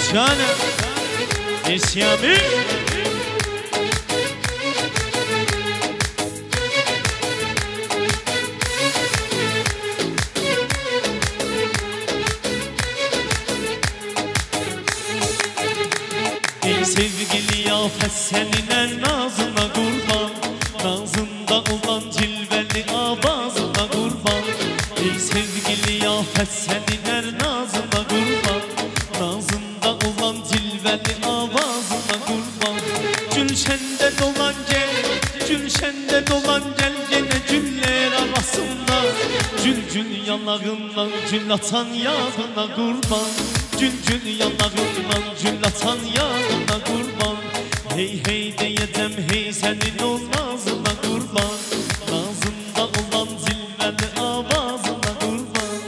Canım İsyami Ey sevgili yafet senin nazına kurban, nazında olan cilveli avazına kurban. Ey sevgili yafet senin nazına kurban, nazında olan cilveli avazına kurban. Gülşende dolan gel, gülşende dolan gel, gene güller arasında. Gül yanağından gül atan yağına kurban. Gül yanağından gül atan yağına kurban. Hey hey diyeceğim hey senin o nazına kurban, nazında olan zilveli avazına kurban.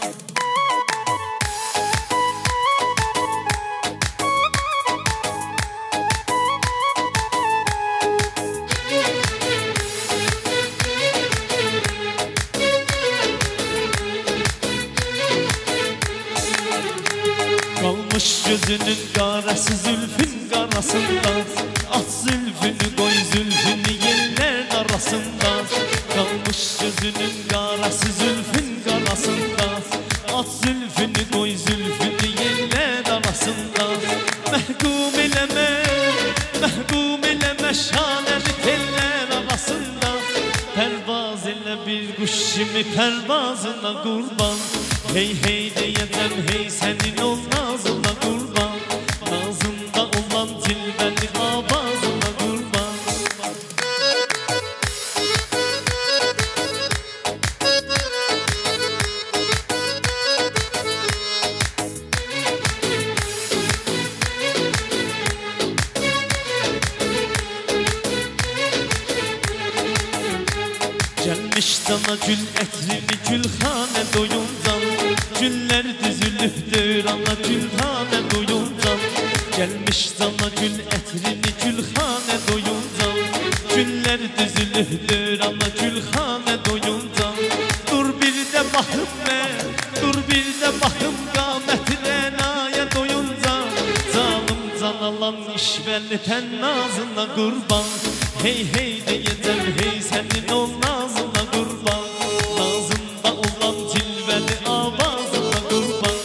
Kalmış gözünün karası zülfün karasında. At zülfünü koy zülfünü yerler arasında. Kalmış gözünün karası zülfün karasında. At zülfünü koy zülfünü yerler arasında. Mehkum eleme, mehkum eleme şaneli teller arasında. Pervaz ele bir kuş şimdi pervazına kurban. Hey hey diyeceğim hey senin ol nazına kurban, nazında olan cilveli avazına kurban. Gelmiş sana gül etrini gülhane doyundan. Güller düzülüptür ana gülhane doyundan. Gelmiş sana gül etrini gülhane doyundan. Güller düzülüptür ana gülhane doyundan. Dur bir de bakım be, dur bir de bakım kâmetine naya doyundan. Zalim can alan işveli ten nazına kurban. Hey hey diyeceğim hey senin ol nazına kurban, nazında olan cilveli avazına kurban.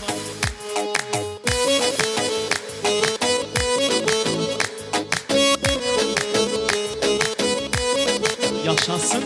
Yaşasın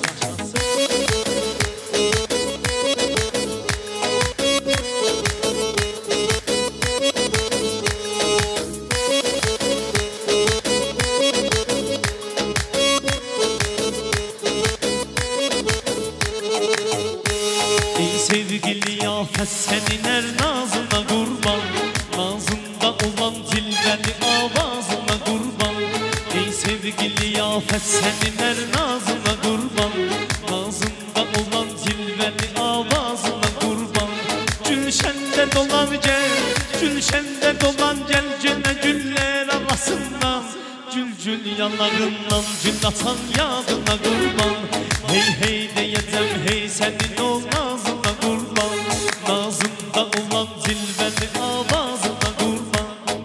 sevgili yafet senin nazına kurban, nazında olan cilveli avazına kurban. Ey sevgili yafet senin nazına kurban, nazında olan cilveli avazına kurban. Gülşende dolan gel, gülşende dolan gel, gene güller arasında. Gül yanağından gül atan yağına kurban. Hey hey diyeceğim hey senin ol nazına kurban, nazında olan cilveli avazına kurban.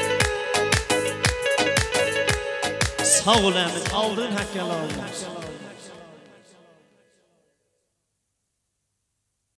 Sağ ol əmin, aldın həkkel alın.